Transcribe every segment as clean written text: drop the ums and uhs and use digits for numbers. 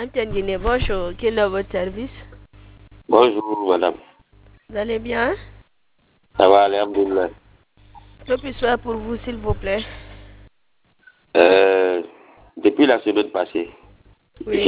Guinée, bonjour. Quel est votre service? Bonjour, madame. Vous allez bien? Ça va, alhamdoulilah. Que puis-je faire pour vous, s'il vous plaît? Depuis la semaine passée, Oui.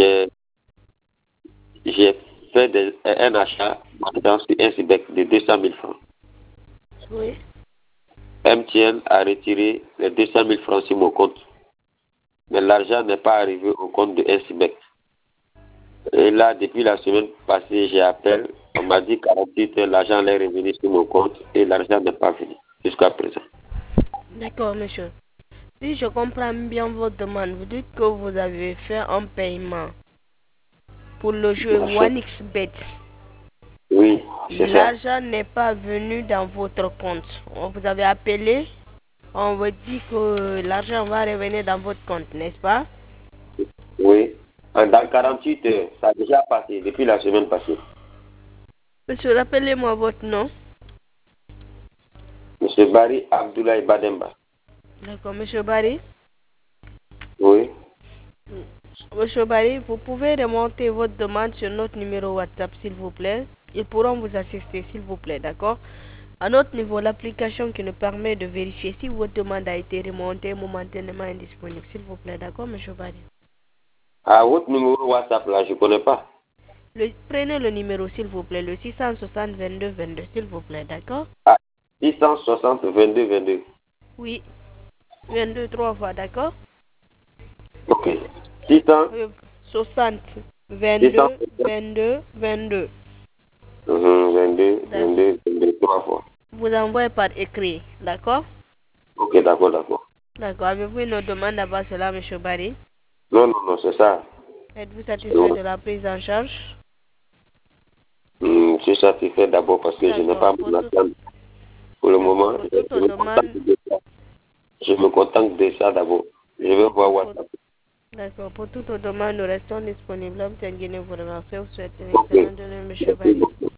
j'ai fait un achat dans sur un CIBEC de 200 000 francs. Oui. MTN a retiré les 200 000 francs sur mon compte. Mais l'argent n'est pas arrivé au compte de SIBEC. Et là, depuis la semaine passée, j'ai appelé. On m'a dit 48 heures, l'argent est revenu sur mon compte et l'argent n'est pas venu jusqu'à présent. D'accord, monsieur. Si je comprends bien votre demande, vous dites que vous avez fait un paiement pour le jeu OneXBet. Oui, c'est ça. L'argent n'est pas venu dans votre compte. Vous avez appelé, on vous dit que l'argent va revenir dans votre compte, n'est-ce pas? Oui. Dans 48 heures, ça a déjà passé depuis la semaine passée. Monsieur, rappelez-moi votre nom. Monsieur Barry Abdoulaye Bademba. D'accord, monsieur Barry. Oui. Monsieur Barry, vous pouvez remonter votre demande sur notre numéro WhatsApp, s'il vous plaît. Ils pourront vous assister, s'il vous plaît, d'accord? À notre niveau, l'application qui nous permet de vérifier si votre demande a été remontée momentanément indisponible, s'il vous plaît, d'accord, monsieur Barry? À votre numéro WhatsApp, là, je ne connais pas. Prenez le numéro, s'il vous plaît, le 660 22 22, s'il vous plaît, d'accord? Ah, 660 22 22. Oui, 22 trois fois, d'accord? Ok. 600, 60 600, 22 22 22. 22, D'accord. 22, 22, 3 fois. Vous envoyez par écrit, d'accord? Ok, d'accord, d'accord. D'accord. Avez-vous une autre demande à part cela, monsieur Barry? Non, non, non, c'est ça. Êtes-vous satisfait de la prise en charge? Je suis satisfait d'abord parce que je n'ai pas D'accord. mon attente pour le D'accord. moment. Pour toute Je me contente demande. de ça. Je me contente de ça d'abord. Je vais voir WhatsApp. D'accord. Pour toute demande, nous restons disponibles. L'homme Guinée vous remercie. Vous souhaite une Ok. excellente journée, monsieur Merci Barry. beaucoup.